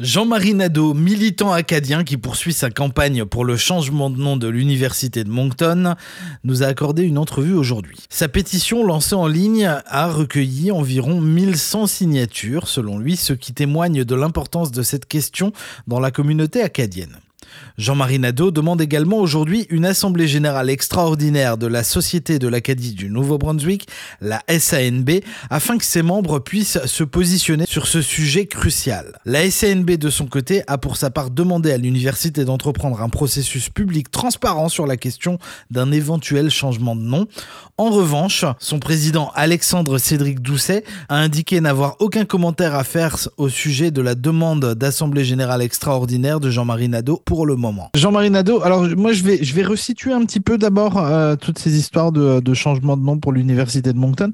Jean-Marie Nadeau, militant acadien qui poursuit sa campagne pour le changement de nom de l'université de Moncton, nous a accordé une entrevue aujourd'hui. Sa pétition lancée en ligne a recueilli environ 1100 signatures, selon lui, ce qui témoigne de l'importance de cette question dans la communauté acadienne. Jean-Marie Nadeau demande également aujourd'hui une assemblée générale extraordinaire de la Société de l'Acadie du Nouveau-Brunswick, la SANB, afin que ses membres puissent se positionner sur ce sujet crucial. La SANB, de son côté, a pour sa part demandé à l'université d'entreprendre un processus public transparent sur la question d'un éventuel changement de nom. En revanche, son président Alexandre Cédric Doucet a indiqué n'avoir aucun commentaire à faire au sujet de la demande d'assemblée générale extraordinaire de Jean-Marie Nadeau pour le moment. Jean-Marie Nadeau, alors moi je vais resituer un petit peu d'abord toutes ces histoires de changement de nom pour l'université de Moncton.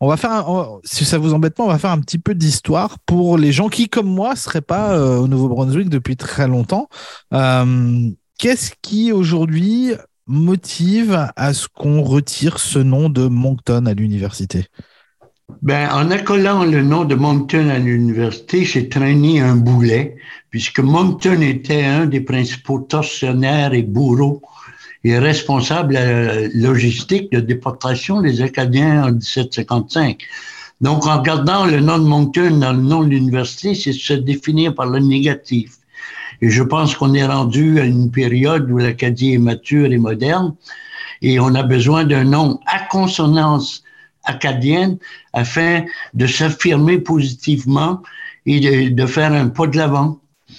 Si ça vous embête pas, on va faire un petit peu d'histoire pour les gens qui, comme moi, seraient pas au Nouveau-Brunswick depuis très longtemps. Qu'est-ce qui aujourd'hui motive à ce qu'on retire ce nom de Moncton à l'université? En accolant le nom de Moncton à l'université, j'ai traîné un boulet, puisque Moncton était un des principaux tortionnaires et bourreaux et responsable à la logistique de déportation des Acadiens en 1755. Donc, en gardant le nom de Moncton dans le nom de l'université, c'est se définir par le négatif. Et je pense qu'on est rendu à une période où l'Acadie est mature et moderne, et on a besoin d'un nom à consonance acadienne afin de s'affirmer positivement et de faire un pas de l'avant.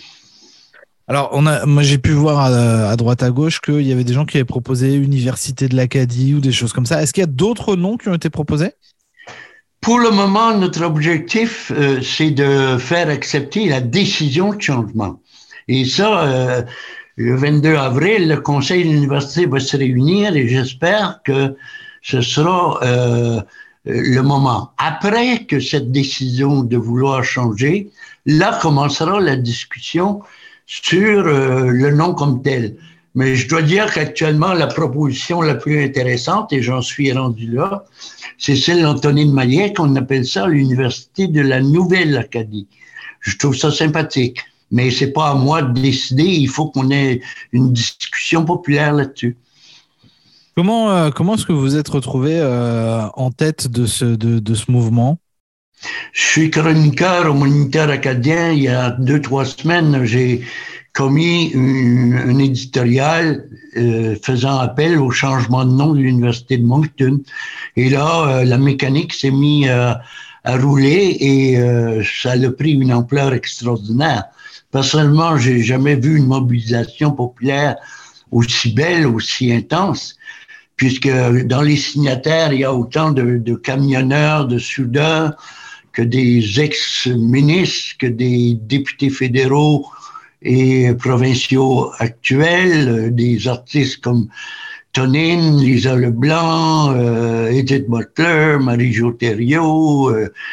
Alors, moi j'ai pu voir à droite à gauche qu'il y avait des gens qui avaient proposé Université de l'Acadie ou des choses comme ça. Est-ce qu'il y a d'autres noms qui ont été proposés? Pour le moment, notre objectif, c'est de faire accepter la décision de changement. Et ça, le 22 avril, le conseil de l'université va se réunir et j'espère que ce sera le moment. Après que cette décision de vouloir changer, là commencera la discussion sur le nom comme tel. Mais je dois dire qu'actuellement, la proposition la plus intéressante, et j'en suis rendu là, c'est celle d'Antonine Maillet, qu'on appelle ça l'Université de la Nouvelle-Acadie. Je trouve ça sympathique. Mais c'est pas à moi de décider, il faut qu'on ait une discussion populaire là-dessus. Comment est-ce que vous êtes retrouvé en tête de ce mouvement? Je suis chroniqueur au Moniteur acadien. Il y a 2-3 semaines, j'ai commis un éditorial faisant appel au changement de nom de l'Université de Moncton. Et là, la mécanique s'est mise à rouler et ça a pris une ampleur extraordinaire. Personnellement, j'ai jamais vu une mobilisation populaire aussi belle, aussi intense, puisque dans les signataires, il y a autant de camionneurs, de soudeurs, que des ex-ministres, que des députés fédéraux et provinciaux actuels, des artistes comme Tonine, Lisa Leblanc, Edith Butler, Marie-Jo Thériault.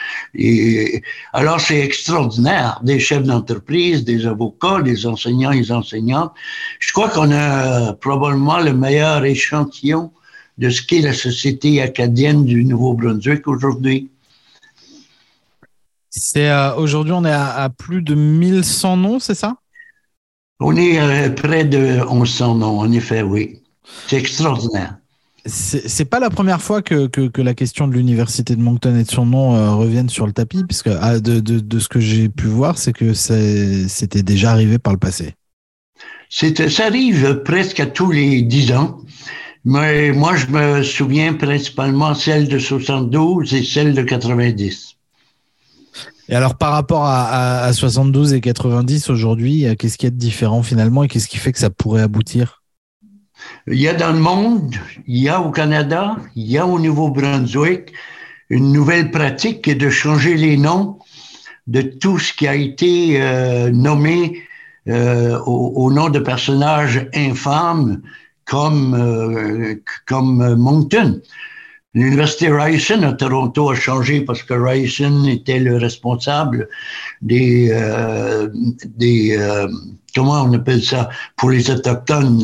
Alors, c'est extraordinaire. Des chefs d'entreprise, des avocats, des enseignants et des enseignantes. Je crois qu'on a probablement le meilleur échantillon de ce qu'est la société acadienne du Nouveau-Brunswick aujourd'hui. Aujourd'hui, on est à plus de 1100 noms, c'est ça? On est près de 1100 noms, en effet, oui. C'est extraordinaire. C'est pas la première fois que la question de l'université de Moncton et de son nom reviennent sur le tapis, puisque de ce que j'ai pu voir, c'est que c'était déjà arrivé par le passé. Ça arrive presque à tous les 10 ans, mais moi je me souviens principalement celle de 72 et celle de 90. Et alors par rapport à 72 et 90 aujourd'hui, qu'est-ce qu'il y a de différent finalement et qu'est-ce qui fait que ça pourrait aboutir? Il y a dans le monde, il y a au Canada, il y a au Nouveau-Brunswick une nouvelle pratique qui est de changer les noms de tout ce qui a été nommé au nom de personnages infâmes comme Moncton. L'Université Ryerson à Toronto a changé parce que Ryerson était le responsable des comment on appelle ça pour les autochtones,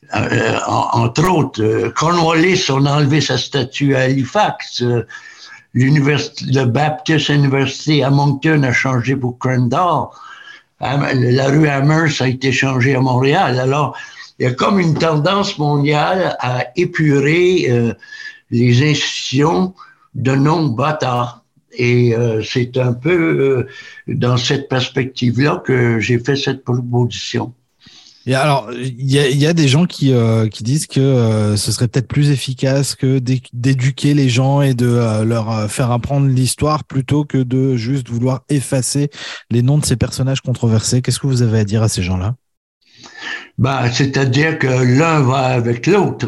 entre autres. Cornwallis, on a enlevé sa statue à Halifax. le Baptist University à Moncton a changé pour Crandall. La rue Amherst a été changée à Montréal. Alors, il y a comme une tendance mondiale à épurer les institutions de nom bâtard. Et c'est un peu dans cette perspective-là que j'ai fait cette proposition. Et alors, il y a des gens qui disent que ce serait peut-être plus efficace que d'éduquer les gens et de leur faire apprendre l'histoire plutôt que de juste vouloir effacer les noms de ces personnages controversés. Qu'est-ce que vous avez à dire à ces gens-là? C'est-à-dire que l'un va avec l'autre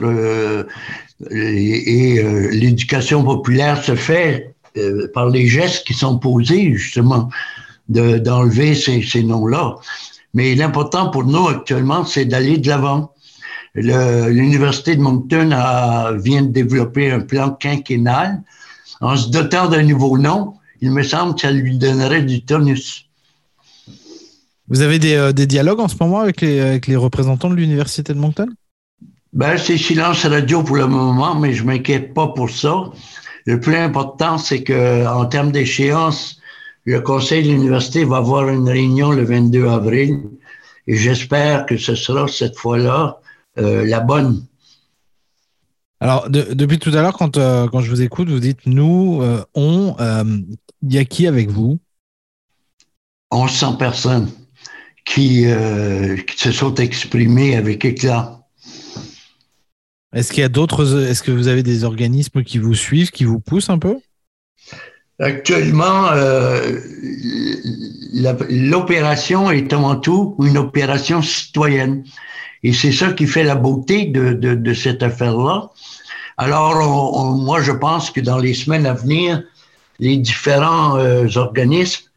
et l'éducation populaire se fait par les gestes qui sont posés, justement, d'enlever ces noms-là. Mais l'important pour nous actuellement, c'est d'aller de l'avant. L'Université de Moncton vient de développer un plan quinquennal. En se dotant d'un nouveau nom, il me semble que ça lui donnerait du tonus. Vous avez des dialogues en ce moment avec les représentants de l'Université de Moncton? C'est silence radio pour le moment, mais je ne m'inquiète pas pour ça. Le plus important, c'est qu'en termes d'échéance, le conseil de l'université va avoir une réunion le 22 avril et j'espère que ce sera cette fois-là la bonne. Alors, depuis tout à l'heure, quand je vous écoute, vous dites « nous, on », il y a qui avec vous? 1100 personnes qui se sont exprimées avec éclat. Est-ce que vous avez des organismes qui vous suivent, qui vous poussent un peu? Actuellement, l'opération est avant tout une opération citoyenne. Et c'est ça qui fait la beauté de cette affaire-là. Alors, moi, je pense que dans les semaines à venir, les différents organismes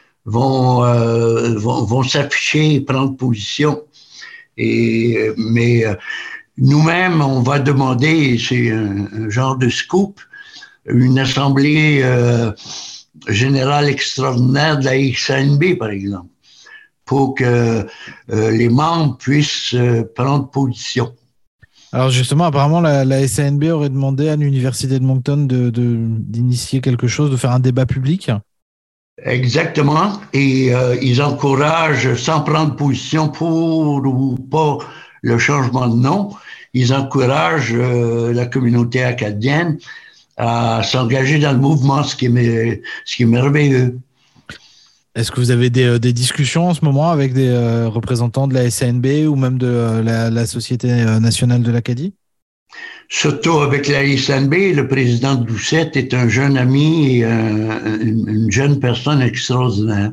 vont s'afficher et prendre position. Mais nous-mêmes, on va demander, c'est un genre de scoop, une assemblée générale extraordinaire de la XNB, par exemple, pour que les membres puissent prendre position. Alors justement, apparemment, la SANB aurait demandé à l'Université de Moncton d'initier quelque chose, de faire un débat public. Exactement. Et ils encouragent, sans prendre position pour ou pas le changement de nom, ils encouragent la communauté acadienne à s'engager dans le mouvement, ce qui est merveilleux. Est-ce que vous avez des discussions en ce moment avec des représentants de la SANB ou même de la Société nationale de l'Acadie? Surtout avec la SANB, le président Doucette est un jeune ami et une jeune personne extraordinaire.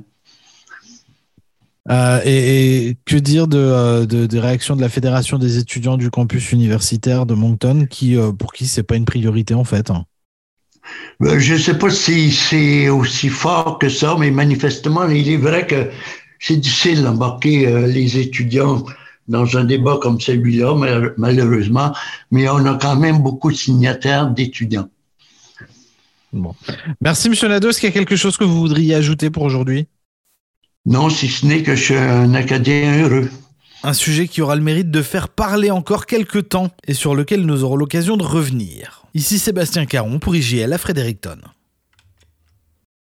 Et que dire des réactions de la Fédération des étudiants du campus universitaire de Moncton, pour qui c'est pas une priorité en fait? Je ne sais pas si c'est aussi fort que ça, mais manifestement, il est vrai que c'est difficile d'embarquer les étudiants dans un débat comme celui-là, malheureusement, mais on a quand même beaucoup de signataires d'étudiants. Bon. Merci, M. Nadeau. Est-ce qu'il y a quelque chose que vous voudriez ajouter pour aujourd'hui? Non, si ce n'est que je suis un Acadien heureux. Un sujet qui aura le mérite de faire parler encore quelques temps et sur lequel nous aurons l'occasion de revenir. Ici Sébastien Caron pour IGL à Fredericton.